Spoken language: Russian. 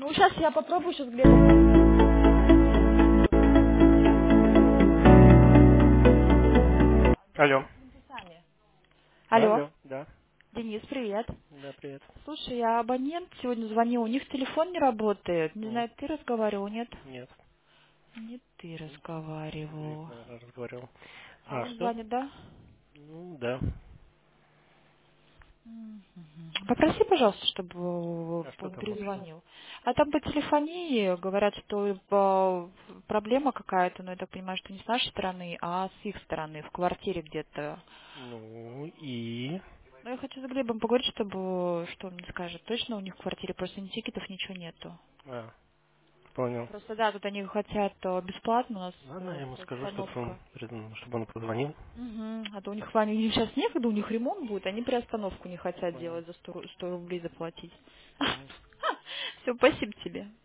Ну, сейчас я попробую, сейчас Глеб. Алло. Алло, Алло, да. Денис, привет. Да, привет. Слушай, я абонент сегодня звонил, у них телефон не работает. Не М, знаю, ты разговаривал, нет? Нет, Не ты Глеб, разговаривал. наверное, разговаривал. А А он что? звонит, да? Ну, да. Мгм. Попроси, пожалуйста, чтобы А что он там вообще? перезвонил. А там по телефонии говорят, что проблема какая-то, но я так понимаю, что не с нашей стороны, а с их стороны, в квартире где-то. Ну, и... Но я хочу с Глебом поговорить, чтобы, что он мне скажет. Точно у них в квартире просто ни тикетов, ничего нету. А, понял. Просто да, тут они хотят бесплатно, у нас Ладно, я ему скажу, приостановка. чтобы он позвонил. Угу. А то у них с вами сейчас некогда, у них ремонт будет, они приостановку не хотят Понял. делать за 100 рублей заплатить. Мгм. Все, спасибо тебе.